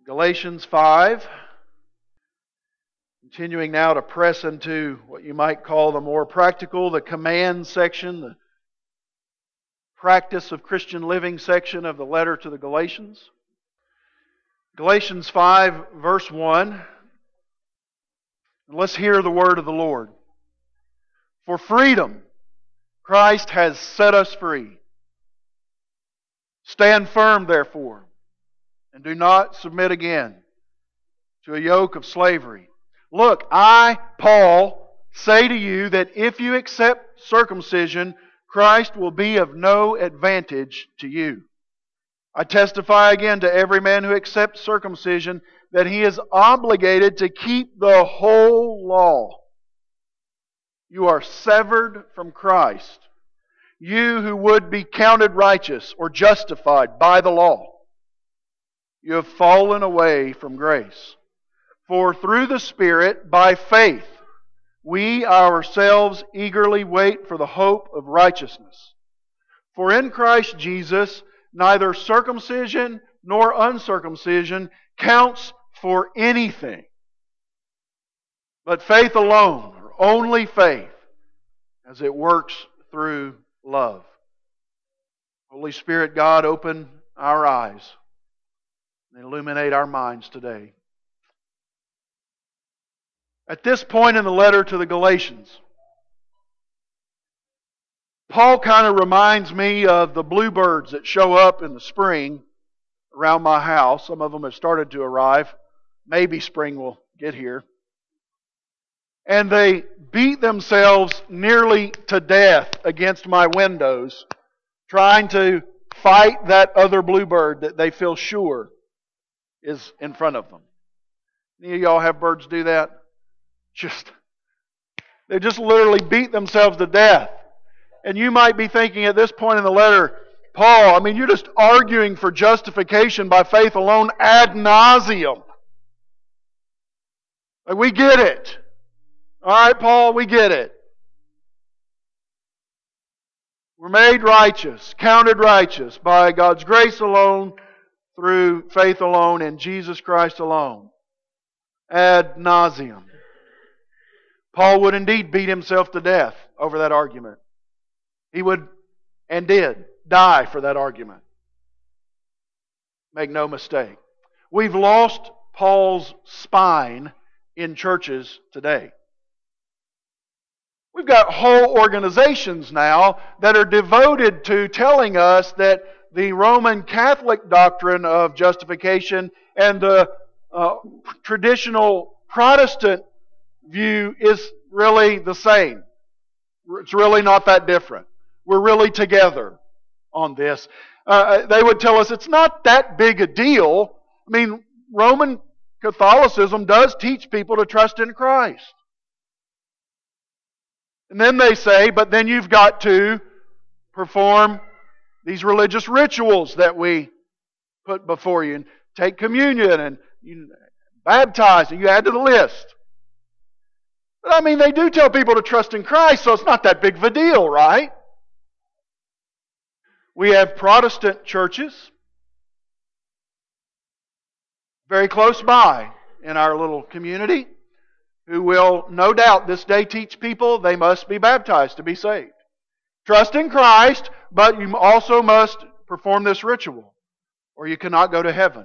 Galatians 5. Continuing now to press into what you might call the more practical, the command section, the practice of Christian living section of the letter to the Galatians. Galatians 5, verse 1. Let's hear the word of the Lord. For freedom, Christ has set us free. Stand firm, therefore, and do not submit again to a yoke of slavery. Look, I, Paul, say to you that if you accept circumcision, Christ will be of no advantage to you. I testify again to every man who accepts circumcision that he is obligated to keep the whole law. You are severed from Christ, you who would be counted righteous or justified by the law. You have fallen away from grace. For through the Spirit, by faith, we ourselves eagerly wait for the hope of righteousness. For in Christ Jesus, neither circumcision nor uncircumcision counts for anything, but faith alone, or only faith, as it works through love. Holy Spirit, God, open our eyes and illuminate our minds today. At this point in the letter to the Galatians, Paul kind of reminds me of the bluebirds that show up in the spring around my house. Some of them have started to arrive. Maybe spring will get here. And they beat themselves nearly to death against my windows, trying to fight that other bluebird that they feel sure is in front of them. Any of y'all have birds do that? They just literally beat themselves to death. And you might be thinking at this point in the letter, Paul, you're just arguing for justification by faith alone ad nauseum. We get it. All right, Paul, we get it. We're made righteous, counted righteous by God's grace alone, through faith alone, in Jesus Christ alone. Ad nauseum. Paul would indeed beat himself to death over that argument. He would, and did, die for that argument. Make no mistake. We've lost Paul's spine in churches today. We've got whole organizations now that are devoted to telling us that the Roman Catholic doctrine of justification and the traditional Protestant view is really the same. It's really not that different. We're really together on this. They would tell us it's not that big a deal. Roman Catholicism does teach people to trust in Christ. And then they say, but then you've got to perform these religious rituals that we put before you, and take communion, and you baptize, and you add to the list. But they do tell people to trust in Christ, so it's not that big of a deal, right? We have Protestant churches very close by in our little community who will no doubt this day teach people they must be baptized to be saved. Trust in Christ, but you also must perform this ritual, or you cannot go to heaven.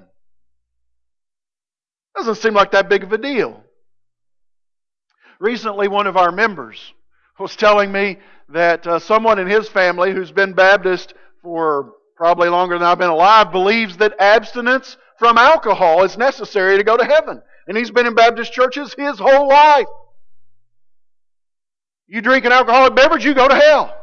Doesn't seem like that big of a deal. Recently, one of our members was telling me that someone in his family who's been Baptist for probably longer than I've been alive believes that abstinence from alcohol is necessary to go to heaven. And he's been in Baptist churches his whole life. You drink an alcoholic beverage, you go to hell.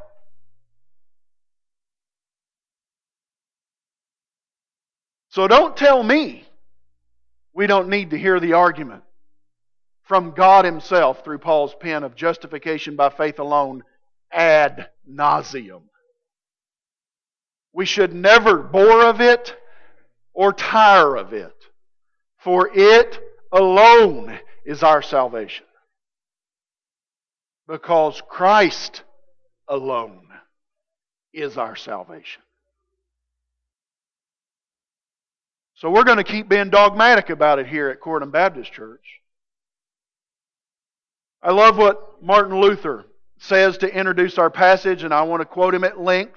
So don't tell me we don't need to hear the argument from God Himself through Paul's pen of justification by faith alone ad nauseum. We should never bore of it or tire of it, for it alone is our salvation. Because Christ alone is our salvation. So we're going to keep being dogmatic about it here at Corydon Baptist Church. I love what Martin Luther says to introduce our passage, and I want to quote him at length.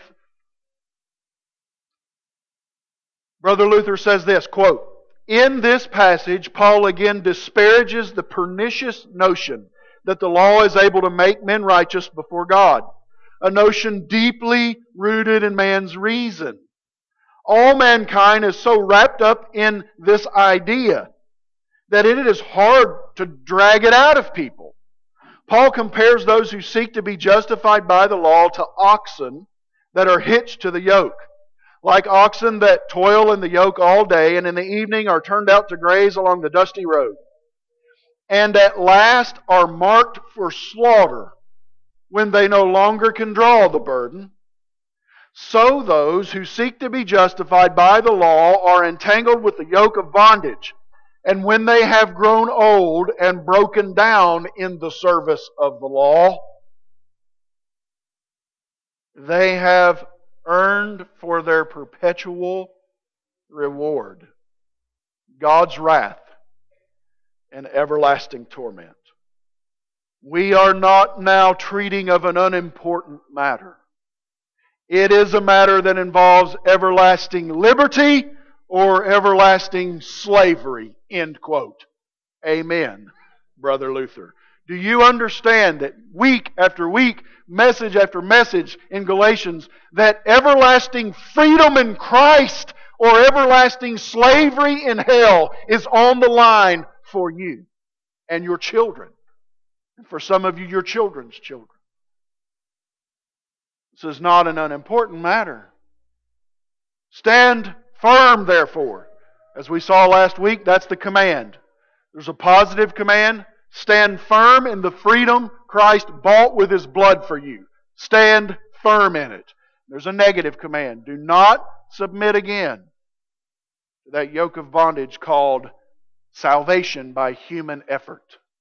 Brother Luther says this, quote, "In this passage, Paul again disparages the pernicious notion that the law is able to make men righteous before God, a notion deeply rooted in man's reason. All mankind is so wrapped up in this idea that it is hard to drag it out of people. Paul compares those who seek to be justified by the law to oxen that are hitched to the yoke. Like oxen that toil in the yoke all day and in the evening are turned out to graze along the dusty road, and at last are marked for slaughter when they no longer can draw the burden, so those who seek to be justified by the law are entangled with the yoke of bondage, and when they have grown old and broken down in the service of the law, they have earned for their perpetual reward God's wrath and everlasting torment. We are not now treating of an unimportant matter. It is a matter that involves everlasting liberty or everlasting slavery." End quote. Amen, Brother Luther. Do you understand that week after week, message after message in Galatians, that everlasting freedom in Christ or everlasting slavery in hell is on the line for you and your children? And for some of you, your children's children. This is not an unimportant matter. Stand firm, therefore. As we saw last week, that's the command. There's a positive command. Stand firm in the freedom Christ bought with His blood for you. Stand firm in it. There's a negative command. Do not submit again to that yoke of bondage called salvation by human effort.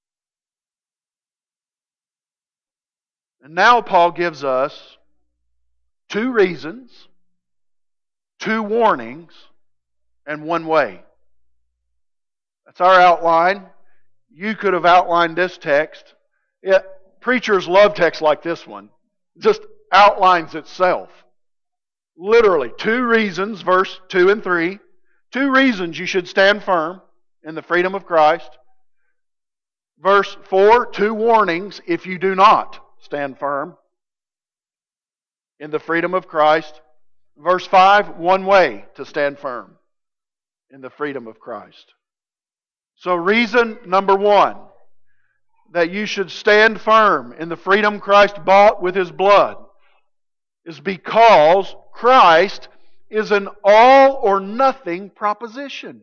And now Paul gives us two reasons, two warnings, and one way. That's our outline. You could have outlined this text. Preachers love texts like this one. It just outlines itself. Literally, two reasons, verse 2 and 3. Two reasons you should stand firm in the freedom of Christ. Verse 4, two warnings if you do not stand firm in the freedom of Christ. Verse 5, one way to stand firm in the freedom of Christ. So reason number one that you should stand firm in the freedom Christ bought with His blood is because Christ is an all or nothing proposition.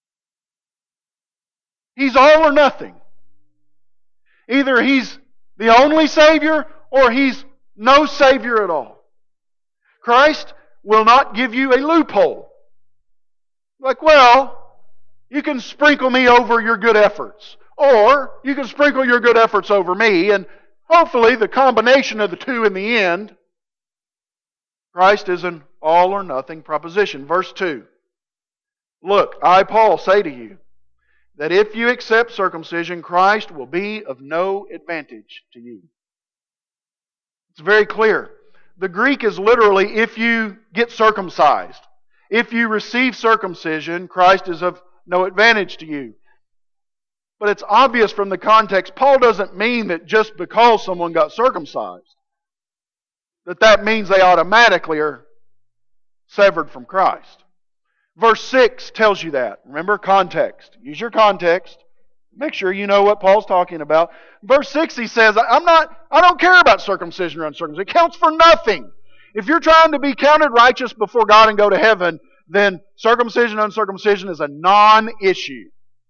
He's all or nothing. Either He's the only Savior or He's no Savior at all. Christ will not give you a loophole. Like, well, you can sprinkle me over your good efforts. Or you can sprinkle your good efforts over me, and hopefully the combination of the two in the end. Christ is an all or nothing proposition. Verse 2. Look, I, Paul, say to you that if you accept circumcision, Christ will be of no advantage to you. It's very clear. The Greek is literally, if you get circumcised. If you receive circumcision, Christ is of no advantage to you. But it's obvious from the context, Paul doesn't mean that just because someone got circumcised, that means they automatically are severed from Christ. Verse 6 tells you that. Remember, context. Use your context. Make sure you know what Paul's talking about. Verse 6 he says, I don't care about circumcision or uncircumcision. It counts for nothing. If you're trying to be counted righteous before God and go to heaven, then circumcision and uncircumcision is a non-issue.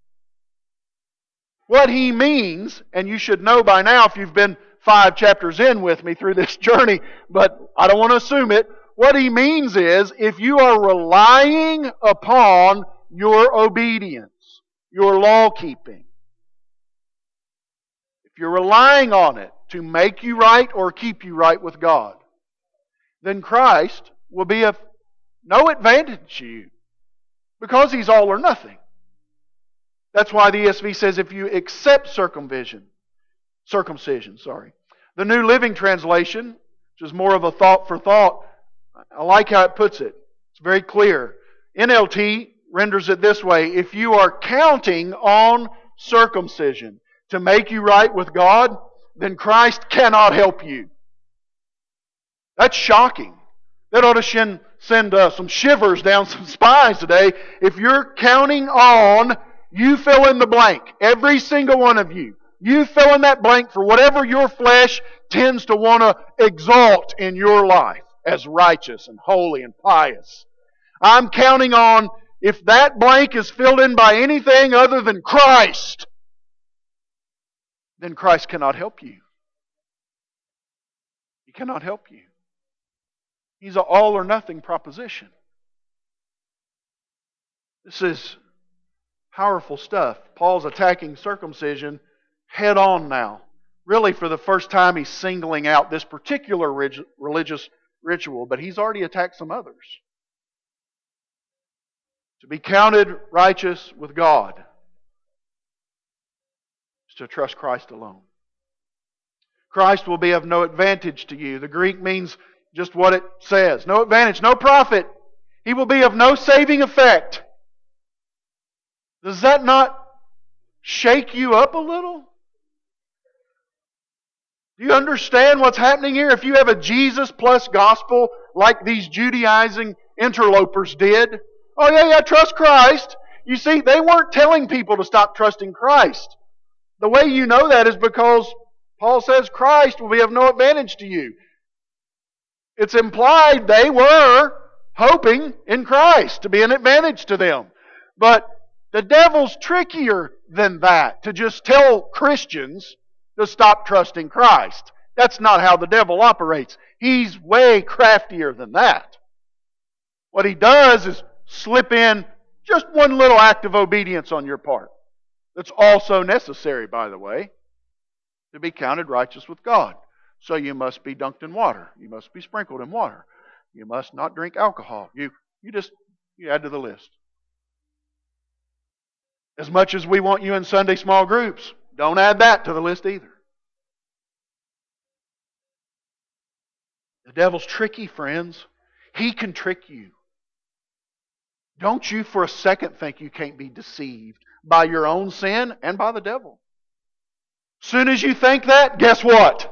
What he means, and you should know by now if you've been 5 chapters in with me through this journey, but I don't want to assume it. What he means is, if you are relying upon your obedience, your law-keeping, if you're relying on it to make you right or keep you right with God, then Christ will be of no advantage to you. Because He's all or nothing. That's why the ESV says if you accept circumcision. The New Living Translation, which is more of a thought for thought, I like how it puts it. It's very clear. NLT renders it this way: if you are counting on circumcision to make you right with God, then Christ cannot help you. That's shocking. That ought to send some shivers down some spines today. If you're counting on, you fill in the blank. Every single one of you. You fill in that blank for whatever your flesh tends to want to exalt in your life as righteous and holy and pious. I'm counting on, if that blank is filled in by anything other than Christ, then Christ cannot help you. He cannot help you. He's an all or nothing proposition. This is powerful stuff. Paul's attacking circumcision head on now. Really, for the first time, he's singling out this particular religious ritual, but he's already attacked some others. To be counted righteous with God is to trust Christ alone. Christ will be of no advantage to you. The Greek means just what it says. No advantage, no profit. He will be of no saving effect. Does that not shake you up a little? Do you understand what's happening here? If you have a Jesus plus gospel like these Judaizing interlopers did, oh yeah, trust Christ. You see, they weren't telling people to stop trusting Christ. The way you know that is because Paul says Christ will be of no advantage to you. It's implied they were hoping in Christ to be an advantage to them. But the devil's trickier than that, to just tell Christians to stop trusting Christ. That's not how the devil operates. He's way craftier than that. What he does is slip in just one little act of obedience on your part. That's also necessary, by the way, to be counted righteous with God. So you must be dunked in water. You must be sprinkled in water. You must not drink alcohol. You add to the list. As much as we want you in Sunday small groups, don't add that to the list either. The devil's tricky, friends. He can trick you. Don't you for a second think you can't be deceived by your own sin and by the devil. Soon as you think that, guess what?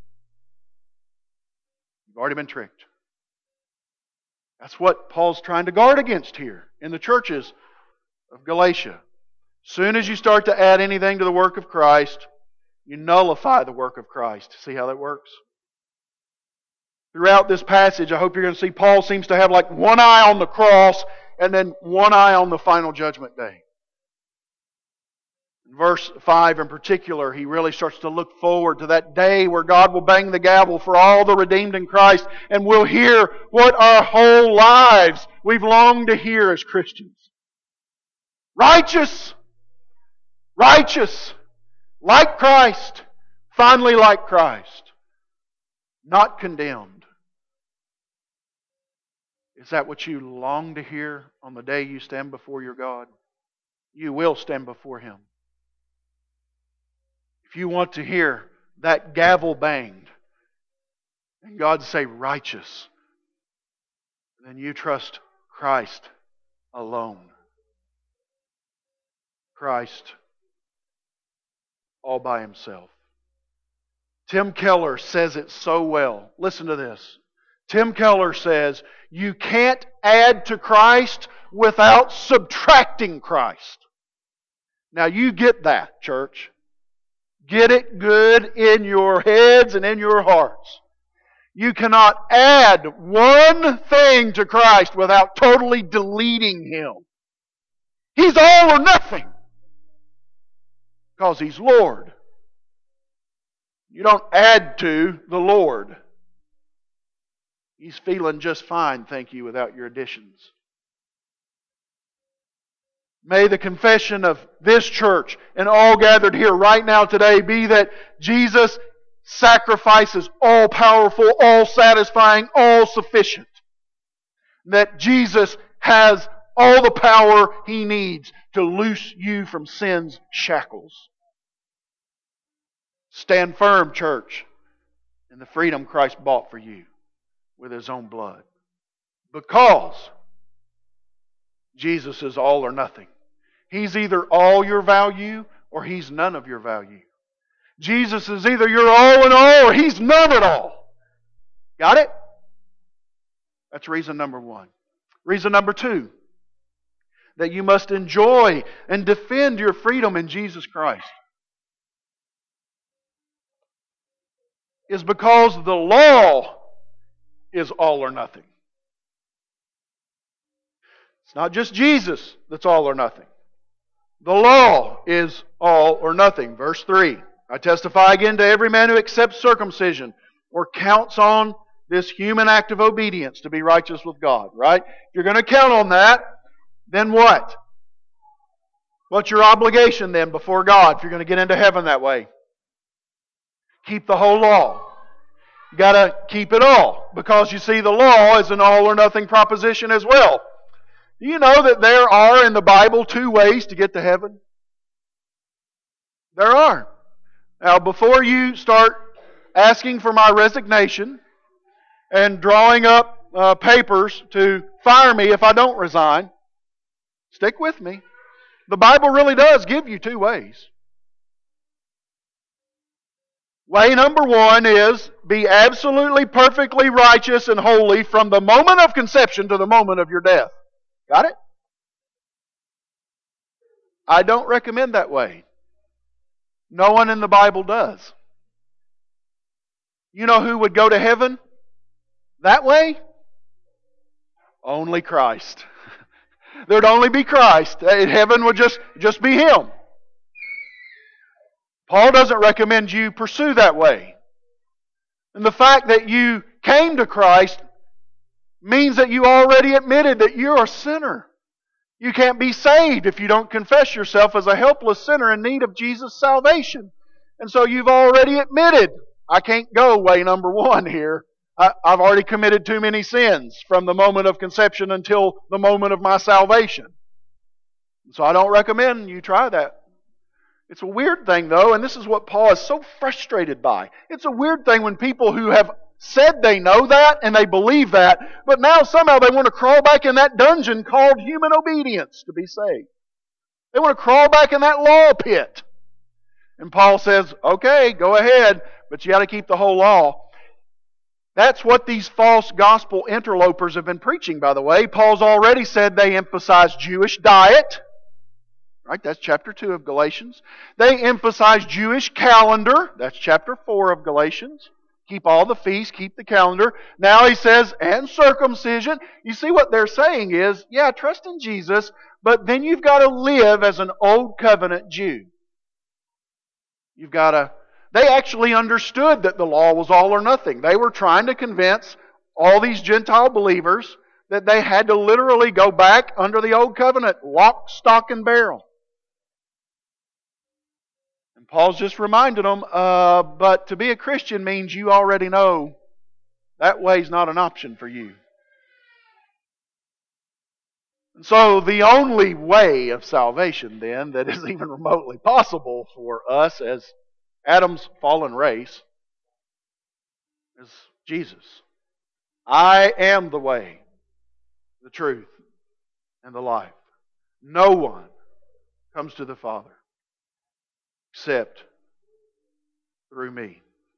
You've already been tricked. That's what Paul's trying to guard against here in the churches of Galatia. Soon as you start to add anything to the work of Christ, you nullify the work of Christ. See how that works? Throughout this passage, I hope you're going to see Paul seems to have like one eye on the cross and then one eye on the final judgment day. In verse 5 in particular, he really starts to look forward to that day where God will bang the gavel for all the redeemed in Christ, and we'll hear what our whole lives we've longed to hear as Christians. Righteous! Righteous! Like Christ! Finally like Christ! Not condemned. Is that what you long to hear on the day you stand before your God? You will stand before Him. If you want to hear that gavel banged and God say righteous, then you trust Christ alone. Christ all by Himself. Tim Keller says it so well. Listen to this. Tim Keller says, you can't add to Christ without subtracting Christ. Now you get that, church. Get it good in your heads and in your hearts. You cannot add one thing to Christ without totally deleting Him. He's all or nothing. Because He's Lord. You don't add to the Lord. He's feeling just fine, thank you, without your additions. May the confession of this church and all gathered here right now today be that Jesus' sacrifice is all powerful, all satisfying, all sufficient. That Jesus has all the power He needs to loose you from sin's shackles. Stand firm, church, in the freedom Christ bought for you with His own blood. Because Jesus is all or nothing. He's either all your value or He's none of your value. Jesus is either your all in all or He's none at all. Got it? That's reason number one. Reason number two, that you must enjoy and defend your freedom in Jesus Christ, is because the law is all or nothing. It's not just Jesus that's all or nothing. The law is all or nothing. Verse 3, I testify again to every man who accepts circumcision or counts on this human act of obedience to be righteous with God, right? If you're going to count on that, then what? What's your obligation then before God if you're going to get into heaven that way? Keep the whole law. You got to keep it all, because you see the law is an all or nothing proposition as well. Do you know that there are in the Bible two ways to get to heaven? There are. Now, before you start asking for my resignation and drawing up papers to fire me if I don't resign, stick with me. The Bible really does give you two ways. Way number one is be absolutely perfectly righteous and holy from the moment of conception to the moment of your death. Got it? I don't recommend that way. No one in the Bible does. You know who would go to heaven that way? Only Christ. There'd only be Christ. Heaven would just be Him. Paul doesn't recommend you pursue that way. And the fact that you came to Christ means that you already admitted that you're a sinner. You can't be saved if you don't confess yourself as a helpless sinner in need of Jesus' salvation. And so you've already admitted, I can't go way number one here. I've already committed too many sins from the moment of conception until the moment of my salvation. So I don't recommend you try that. It's a weird thing, though, and this is what Paul is so frustrated by. It's a weird thing when people who have said they know that and they believe that, but now somehow they want to crawl back in that dungeon called human obedience to be saved. They want to crawl back in that law pit. And Paul says, okay, go ahead, but you got to keep the whole law. That's what these false gospel interlopers have been preaching, by the way. Paul's already said they emphasize Jewish diet. Right? That's chapter 2 of Galatians. They emphasize Jewish calendar. That's chapter 4 of Galatians. Keep all the feasts, keep the calendar. Now he says, and circumcision. You see what they're saying is, yeah, trust in Jesus, but then you've got to live as an old covenant Jew. They actually understood that the law was all or nothing. They were trying to convince all these Gentile believers that they had to literally go back under the old covenant, lock, stock, and barrel. And Paul's just reminded them, but to be a Christian means you already know that way's not an option for you. And so the only way of salvation then that is even remotely possible for us as Adam's fallen race is Jesus. I am the way, the truth, and the life. No one comes to the Father except through me.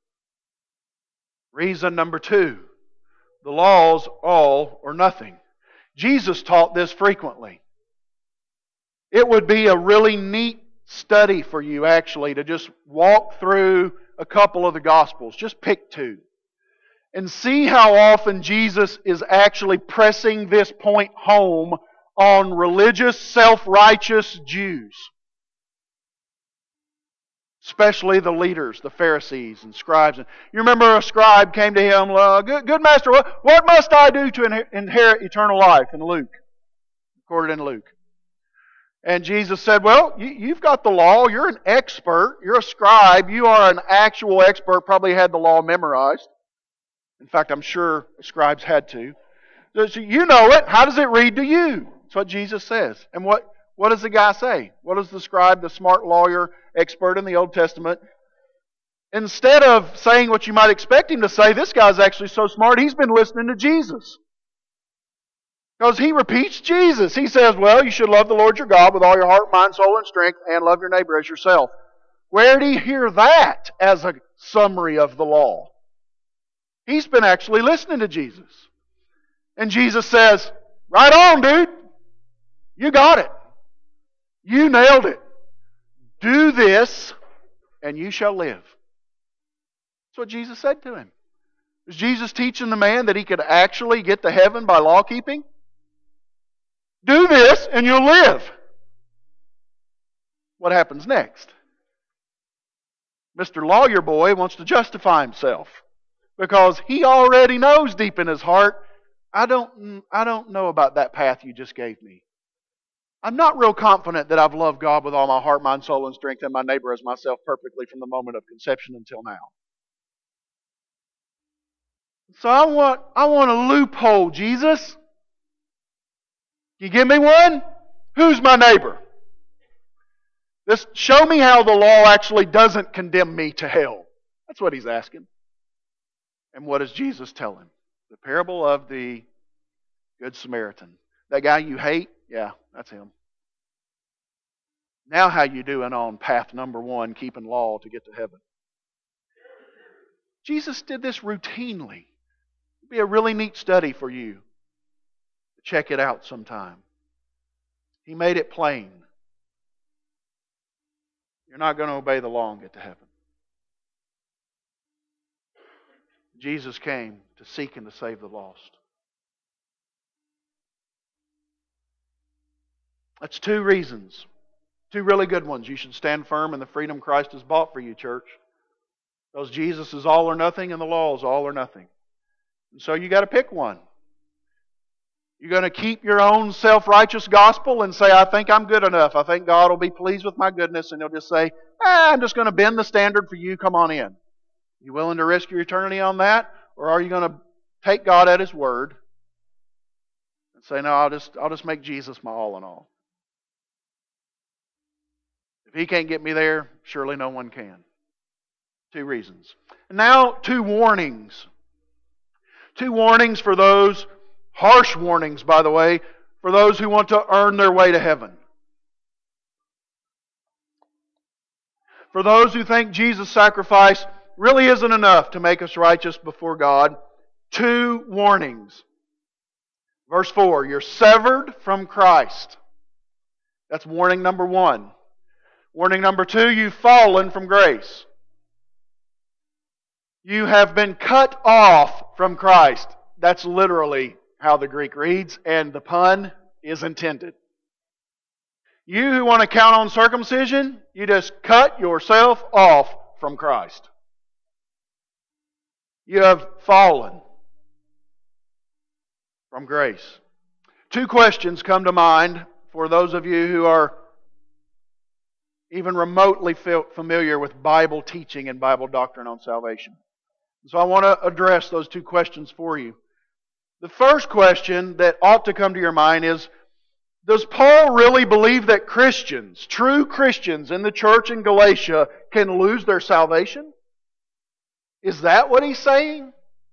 Reason number 2, the law's all or nothing. Jesus taught this frequently. It would be a really neat study for you actually to just walk through a couple of the Gospels. Just pick 2. And see how often Jesus is actually pressing this point home on religious, self-righteous Jews. Especially the leaders, the Pharisees and scribes. You remember a scribe came to him, good master, what must I do to inherit eternal life? In Luke, recorded in Luke. And Jesus said, well, you've got the law, you're an expert, you're a scribe, you are an actual expert, probably had the law memorized. In fact, I'm sure scribes had to. So you know it. How does it read to you? That's what Jesus says. And what does the guy say? What does the scribe, the smart lawyer, expert in the Old Testament? Instead of saying what you might expect him to say, this guy's actually so smart, he's been listening to Jesus. Because he repeats Jesus. He says, well, you should love the Lord your God with all your heart, mind, soul, and strength, and love your neighbor as yourself. Where did he hear that as a summary of the law? He's been actually listening to Jesus. And Jesus says, right on, dude. You got it. You nailed it. Do this, and you shall live. That's what Jesus said to him. Was Jesus teaching the man that he could actually get to heaven by law keeping? Do this, and you'll live. What happens next? Mr. Lawyer Boy wants to justify himself because he already knows deep in his heart, I don't know about that path you just gave me. I'm not real confident that I've loved God with all my heart, mind, soul, and strength, and my neighbor as myself perfectly from the moment of conception until now. So I want a loophole, Jesus. You give me one? Who's my neighbor? Show me how the law actually doesn't condemn me to hell. That's what he's asking. And what does Jesus tell him? The parable of the Good Samaritan. That guy you hate? Yeah, that's him. Now how you doing on path number 1, keeping law to get to heaven? Jesus did this routinely. It'd be a really neat study for you. Check it out sometime. He made it plain. You're not going to obey the law and get to heaven. Jesus came to seek and to save the lost. That's 2 reasons. 2 really good ones. You should stand firm in the freedom Christ has bought for you, church. Because Jesus is all or nothing and the law is all or nothing. And so you got to pick one. You're going to keep your own self-righteous gospel and say, I think I'm good enough. I think God will be pleased with my goodness. And He'll just say, I'm just going to bend the standard for you. Come on in. You willing to risk your eternity on that? Or are you going to take God at His word and say, no, I'll just make Jesus my all in all? If He can't get me there, surely no one can. 2 reasons. And now 2 warnings. 2 warnings for those, harsh warnings, by the way, for those who want to earn their way to heaven. For those who think Jesus' sacrifice really isn't enough to make us righteous before God, 2 warnings. Verse 4, you're severed from Christ. That's warning number 1. Warning number 2, you've fallen from grace. You have been cut off from Christ. That's literally how the Greek reads, and the pun is intended. You who want to count on circumcision, you just cut yourself off from Christ. You have fallen from grace. 2 questions come to mind for those of you who are even remotely familiar with Bible teaching and Bible doctrine on salvation. So I want to address those 2 questions for you. The first question that ought to come to your mind is, does Paul really believe that Christians, true Christians in the church in Galatia, can lose their salvation? Is that what he's saying?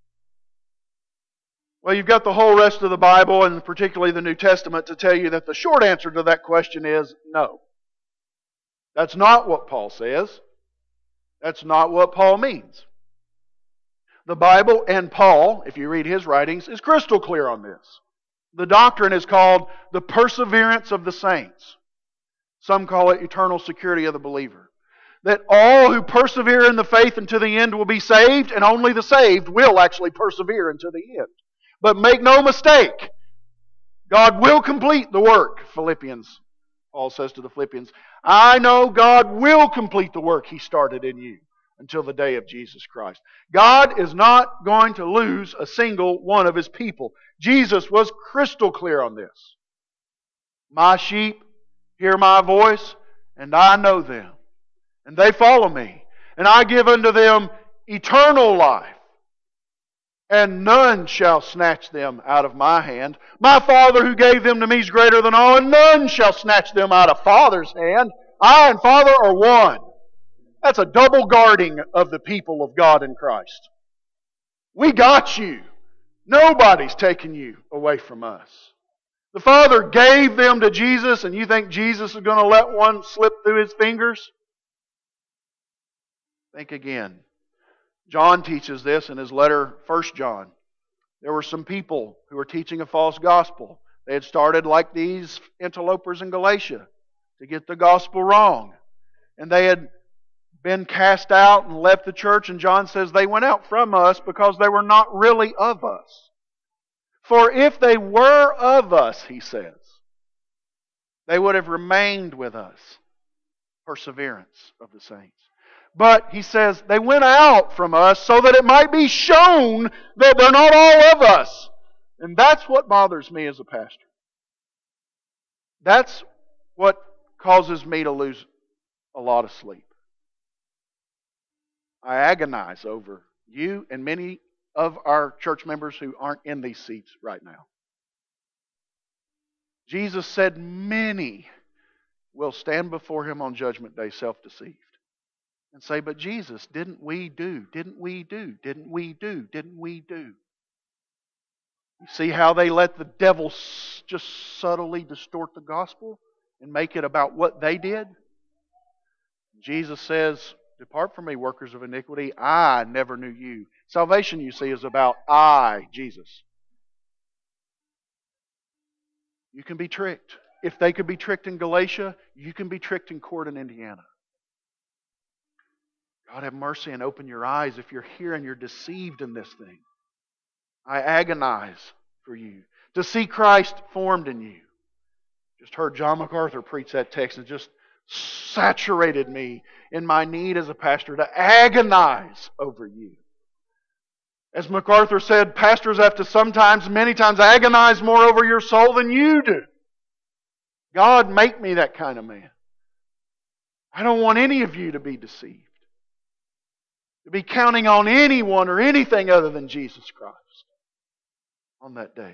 Well, you've got the whole rest of the Bible, and particularly the New Testament, to tell you that the short answer to that question is no. That's not what Paul says. That's not what Paul means. The Bible and Paul, if you read his writings, is crystal clear on this. The doctrine is called the perseverance of the saints. Some call it eternal security of the believer. That all who persevere in the faith unto the end will be saved, and only the saved will actually persevere unto the end. But make no mistake, God will complete the work. Paul says to the Philippians, I know God will complete the work He started in you until the day of Jesus Christ. God is not going to lose a single one of His people. Jesus was crystal clear on this. My sheep hear my voice, and I know them, and they follow me, and I give unto them eternal life, and none shall snatch them out of my hand. My Father who gave them to me is greater than all, and none shall snatch them out of Father's hand. I and Father are one. That's a double guarding of the people of God in Christ. We got you. Nobody's taking you away from us. The Father gave them to Jesus, and you think Jesus is going to let one slip through His fingers? Think again. John teaches this in his letter, 1 John. There were some people who were teaching a false gospel. They had started like these interlopers in Galatia to get the gospel wrong. And they had been cast out and left the church, and John says they went out from us because they were not really of us. For if they were of us, he says, they would have remained with us. Perseverance of the saints. But, he says, they went out from us so that it might be shown that they're not all of us. And that's what bothers me as a pastor. That's what causes me to lose a lot of sleep. I agonize over you and many of our church members who aren't in these seats right now. Jesus said many will stand before Him on Judgment Day self-deceived and say, but Jesus, didn't we do? Didn't we do? Didn't we do? Didn't we do? You see how they let the devil just subtly distort the gospel and make it about what they did? Jesus says, depart from me, workers of iniquity. I never knew you. Salvation, you see, is about I, Jesus. You can be tricked. If they could be tricked in Galatia, you can be tricked in court in Indiana. God have mercy and open your eyes if you're here and you're deceived in this thing. I agonize for you to see Christ formed in you. Just heard John MacArthur preach that text and just saturated me in my need as a pastor to agonize over you. As MacArthur said, pastors have to sometimes, many times, agonize more over your soul than you do. God, make me that kind of man. I don't want any of you to be deceived, to be counting on anyone or anything other than Jesus Christ on that day.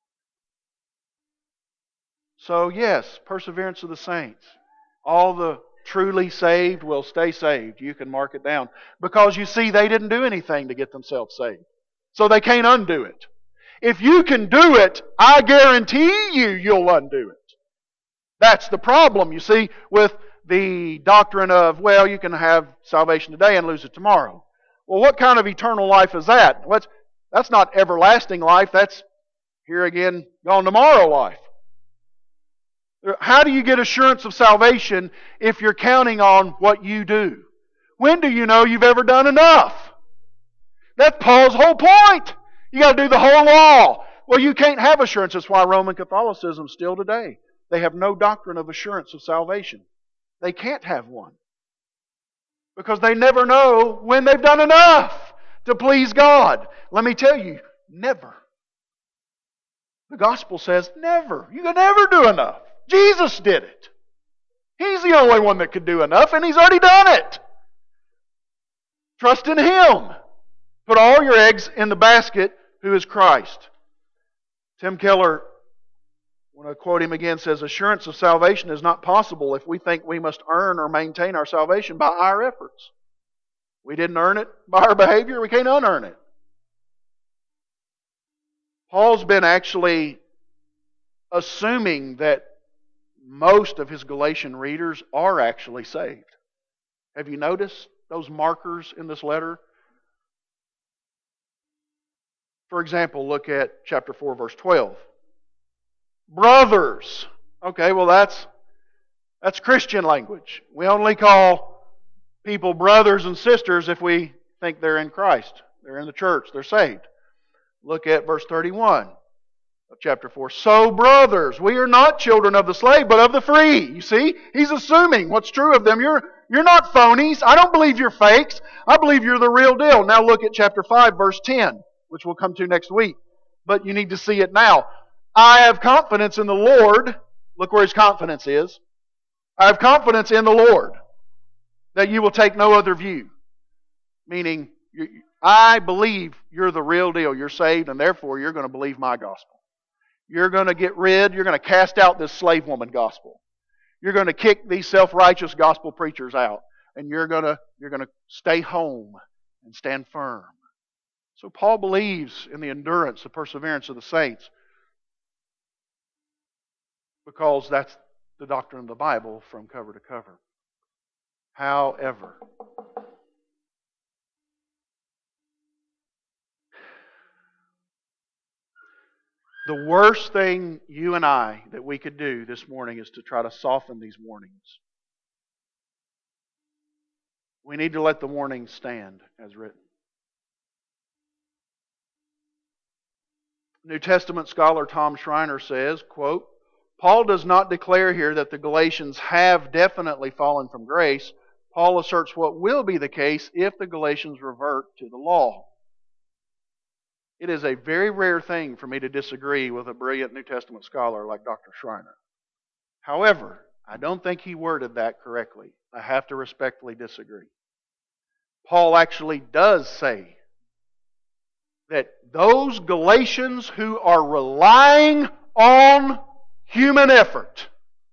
So yes, perseverance of the saints. All the truly saved will stay saved. You can mark it down. Because you see, they didn't do anything to get themselves saved. So they can't undo it. If you can do it, I guarantee you'll undo it. That's the problem, you see, with the doctrine of, well, you can have salvation today and lose it tomorrow. Well, what kind of eternal life is that? That's not everlasting life. That's, here again, gone tomorrow life. How do you get assurance of salvation if you're counting on what you do? When do you know you've ever done enough? That's Paul's whole point. You got to do the whole law. Well, you can't have assurance. That's why Roman Catholicism still today, they have no doctrine of assurance of salvation. They can't have one. Because they never know when they've done enough to please God. Let me tell you, never. The gospel says never. You can never do enough. Jesus did it. He's the only one that could do enough, and He's already done it. Trust in Him. Put all your eggs in the basket, who is Christ. Tim Keller, when I quote him again, says, assurance of salvation is not possible if we think we must earn or maintain our salvation by our efforts. We didn't earn it by our behavior, we can't unearn it. Paul's been actually assuming that most of his Galatian readers are actually saved. Have you noticed those markers in this letter? For example, look at chapter 4, verse 12. Brothers. Okay, well that's Christian language. We only call people brothers and sisters if we think they're in Christ. They're in the church. They're saved. Look at verse 31 of chapter 4. So, brothers, we are not children of the slave, but of the free. You see, he's assuming what's true of them. You're not phonies. I don't believe you're fakes. I believe you're the real deal. Now look at chapter 5, verse 10, which we'll come to next week. But you need to see it now. I have confidence in the Lord. Look where his confidence is. I have confidence in the Lord that you will take no other view. Meaning, I believe you're the real deal. You're saved, and therefore you're going to believe my gospel. You're going to you're going to cast out this slave woman gospel. You're going to kick these self-righteous gospel preachers out. And you're going to stay home and stand firm. So Paul believes in the endurance, the perseverance of the saints, because that's the doctrine of the Bible from cover to cover. However, the worst thing you and I that we could do this morning is to try to soften these warnings. We need to let the warnings stand as written. New Testament scholar Tom Schreiner says, quote, Paul does not declare here that the Galatians have definitely fallen from grace. Paul asserts what will be the case if the Galatians revert to the law. It is a very rare thing for me to disagree with a brilliant New Testament scholar like Dr. Schreiner. However, I don't think he worded that correctly. I have to respectfully disagree. Paul actually does say that those Galatians who are relying on human effort,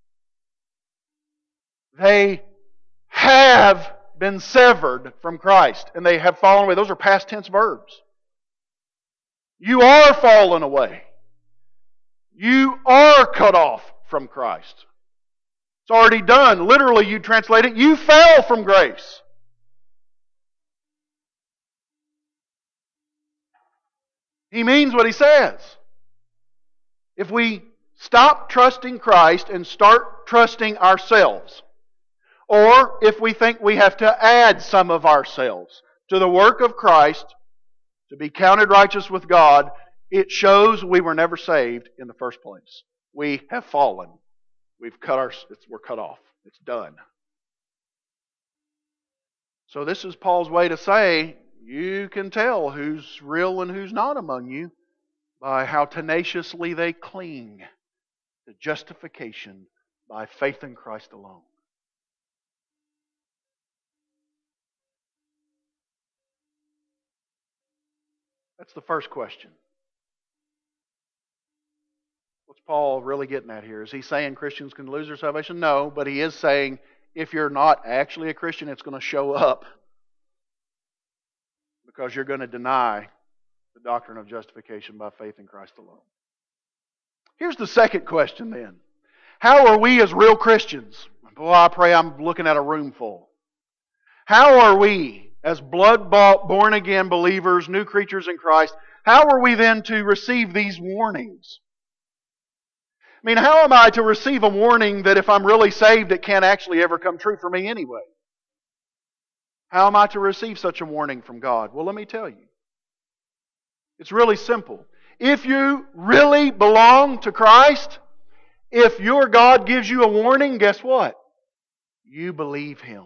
they have been severed from Christ and they have fallen away. Those are past tense verbs. You are fallen away. You are cut off from Christ. It's already done. Literally, you translate it, you fell from grace. He means what he says. If we stop trusting Christ and start trusting ourselves, or if we think we have to add some of ourselves to the work of Christ to be counted righteous with God, it shows we were never saved in the first place. We have fallen. We're cut off. It's done. So this is Paul's way to say, you can tell who's real and who's not among you by how tenaciously they cling to justification by faith in Christ alone. That's the first question. What's Paul really getting at here? Is he saying Christians can lose their salvation? No, but he is saying if you're not actually a Christian, it's going to show up because you're going to deny the doctrine of justification by faith in Christ alone. Here's the second question then. How are we as real Christians? Boy, I pray I'm looking at a room full. How are we as blood-bought, born-again believers, new creatures in Christ, how are we then to receive these warnings? I mean, how am I to receive a warning that if I'm really saved, it can't actually ever come true for me anyway? How am I to receive such a warning from God? Well, let me tell you. It's really simple. If you really belong to Christ, if your God gives you a warning, guess what? You believe Him.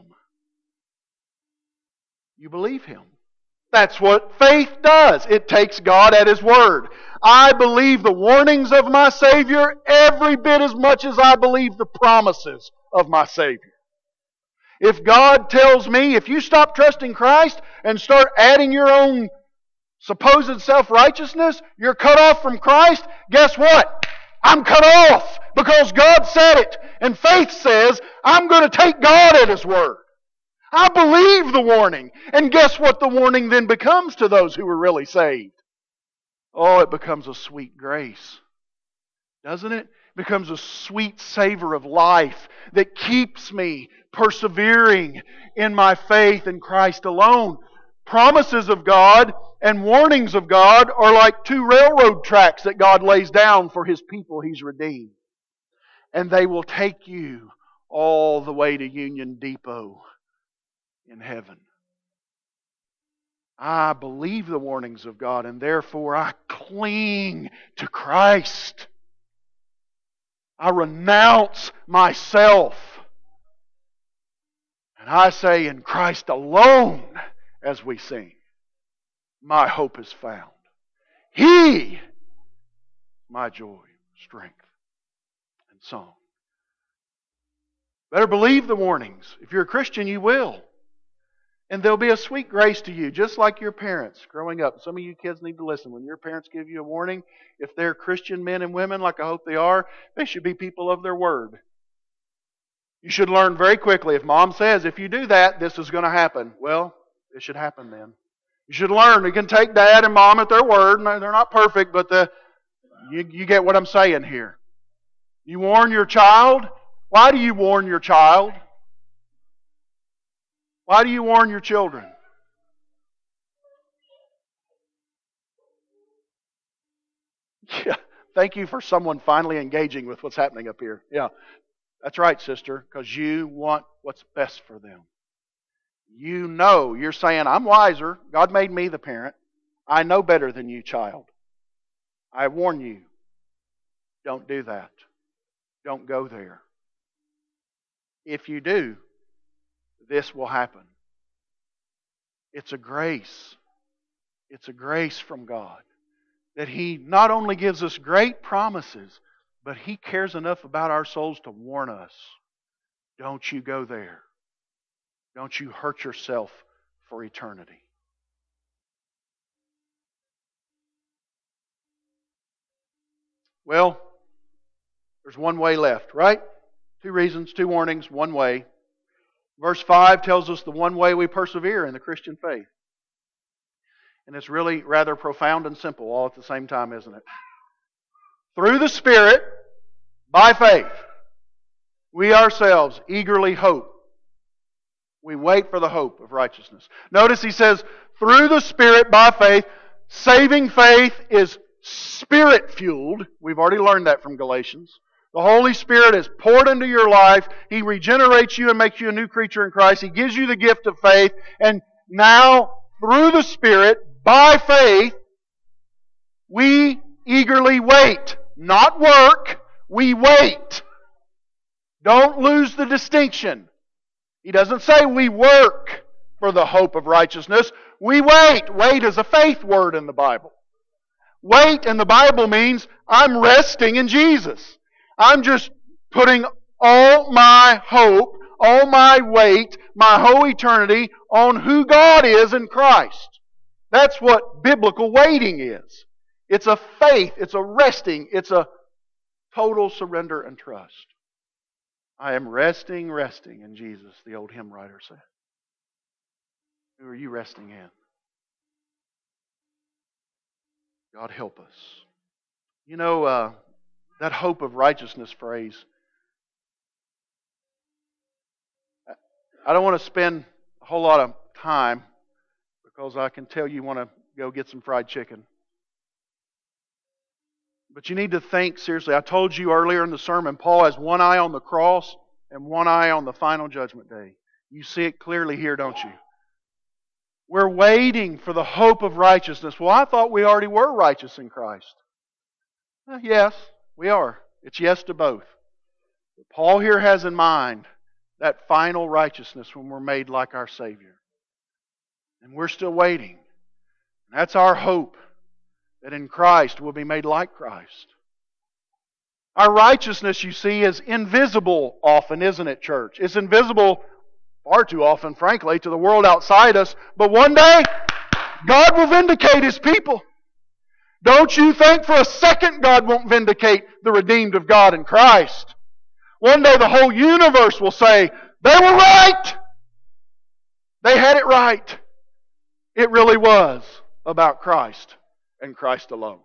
You believe Him. That's what faith does. It takes God at His word. I believe the warnings of my Savior every bit as much as I believe the promises of my Savior. If God tells me, if you stop trusting Christ and start adding your own supposed self-righteousness, you're cut off from Christ, guess what? I'm cut off because God said it. And faith says, I'm going to take God at His word. I believe the warning. And guess what the warning then becomes to those who are really saved? Oh, it becomes a sweet grace. Doesn't it? It becomes a sweet savor of life that keeps me persevering in my faith in Christ alone. Promises of God and warnings of God are like two railroad tracks that God lays down for His people He's redeemed. And they will take you all the way to Union Depot in heaven. I believe the warnings of God and therefore I cling to Christ. I renounce myself. And I say in Christ alone, as we sing, my hope is found. He, my joy, strength, and song. Better believe the warnings. If you're a Christian, you will. And there'll be a sweet grace to you, just like your parents growing up. Some of you kids need to listen. When your parents give you a warning, if they're Christian men and women, like I hope they are, they should be people of their word. You should learn very quickly. If Mom says, if you do that, this is going to happen. Well, it should happen then. You should learn. You can take Dad and Mom at their word. No, they're not perfect, but you get what I'm saying here. You warn your child. Why do you warn your child? Why do you warn your children? Yeah, thank you for someone finally engaging with what's happening up here. Yeah, that's right, sister, because you want what's best for them. You know, you're saying, I'm wiser. God made me the parent. I know better than you, child. I warn you, don't do that. Don't go there. If you do, this will happen. It's a grace. It's a grace from God that He not only gives us great promises, but He cares enough about our souls to warn us. Don't you go there. Don't you hurt yourself for eternity. Well, there's one way left, right? 2 reasons, 2 warnings, one way. Verse 5 tells us the one way we persevere in the Christian faith. And it's really rather profound and simple all at the same time, isn't it? Through the Spirit, by faith, we ourselves eagerly hope. We wait for the hope of righteousness. Notice he says, through the Spirit, by faith, saving faith is Spirit-fueled. We've already learned that from Galatians. The Holy Spirit is poured into your life. He regenerates you and makes you a new creature in Christ. He gives you the gift of faith. And now, through the Spirit, by faith, we eagerly wait. Not work, we wait. Don't lose the distinction. He doesn't say we work for the hope of righteousness. We wait. Wait is a faith word in the Bible. Wait in the Bible means I'm resting in Jesus. I'm just putting all my hope, all my weight, my whole eternity on who God is in Christ. That's what biblical waiting is. It's a faith, it's a resting, it's a total surrender and trust. I am resting in Jesus, the old hymn writer said. Who are you resting in? God help us. You know, that hope of righteousness phrase, I don't want to spend a whole lot of time because I can tell you want to go get some fried chicken. But you need to think seriously. I told you earlier in the sermon, Paul has one eye on the cross and one eye on the final judgment day. You see it clearly here, don't you? We're waiting for the hope of righteousness. Well, I thought we already were righteous in Christ. Yes, we are. It's yes to both. But Paul here has in mind that final righteousness when we're made like our Savior. And we're still waiting. That's our hope, that in Christ we'll be made like Christ. Our righteousness, you see, is invisible often, isn't it, church? It's invisible far too often, frankly, to the world outside us. But one day, God will vindicate His people. Don't you think for a second God won't vindicate the redeemed of God in Christ. One day the whole universe will say, they were right! They had it right. It really was about Christ and Christ alone.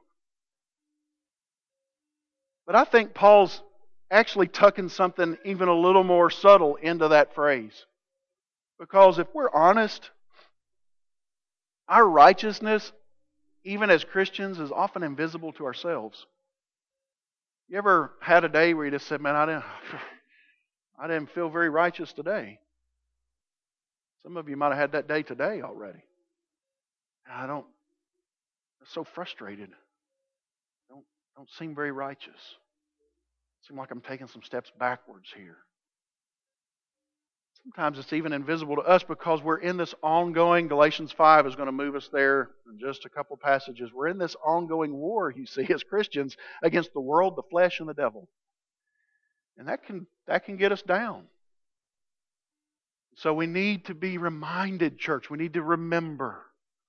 But I think Paul's actually tucking something even a little more subtle into that phrase. Because if we're honest, our righteousness, even as Christians, is often invisible to ourselves. You ever had a day where you just said, man, I didn't feel very righteous today? Some of you might have had that day today already. I'm so frustrated. Don't seem very righteous. Seem like I'm taking some steps backwards here. Sometimes it's even invisible to us because we're in this ongoing, Galatians 5 is going to move us there in just a couple passages. We're in this ongoing war, you see, as Christians, against the world, the flesh, and the devil. And that can get us down. So we need to be reminded, church, we need to remember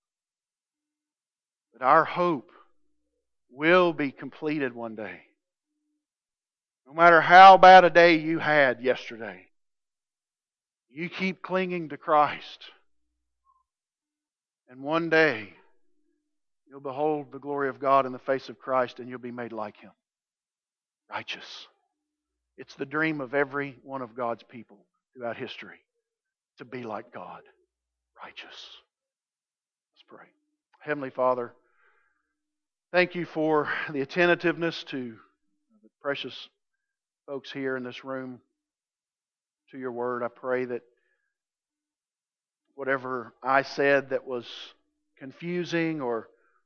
that our hope will be completed one day. No matter how bad a day you had yesterday, you keep clinging to Christ. And one day, you'll behold the glory of God in the face of Christ and you'll be made like Him. Righteous. It's the dream of every one of God's people throughout history, to be like God. Righteous. Let's pray. Heavenly Father, thank You for the attentiveness to the precious folks here in this room, to Your Word. I pray that whatever I said that was confusing or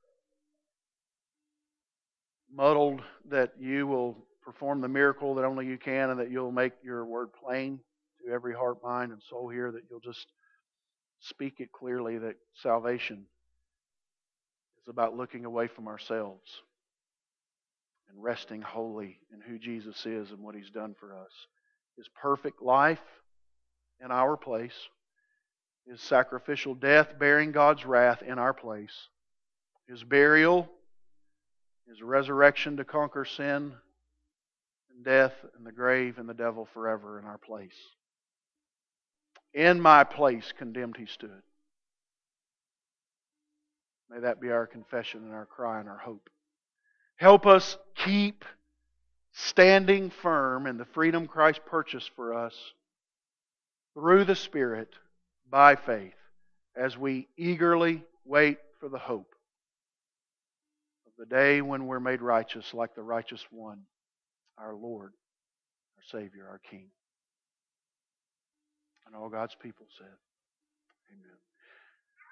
muddled, that You will perform the miracle that only You can, and that You'll make Your Word plain to every heart, mind, and soul here, that You'll just speak it clearly, that salvation is about looking away from ourselves and resting wholly in who Jesus is and what He's done for us. His perfect life in our place, His sacrificial death bearing God's wrath in our place, His burial, His resurrection to conquer sin and death and the grave and the devil forever in our place. In my place condemned He stood. May that be our confession and our cry and our hope. Help us keep standing firm in the freedom Christ purchased for us through the Spirit by faith as we eagerly wait for the hope of the day when we're made righteous like the righteous one, our Lord, our Savior, our King. And all God's people said, Amen.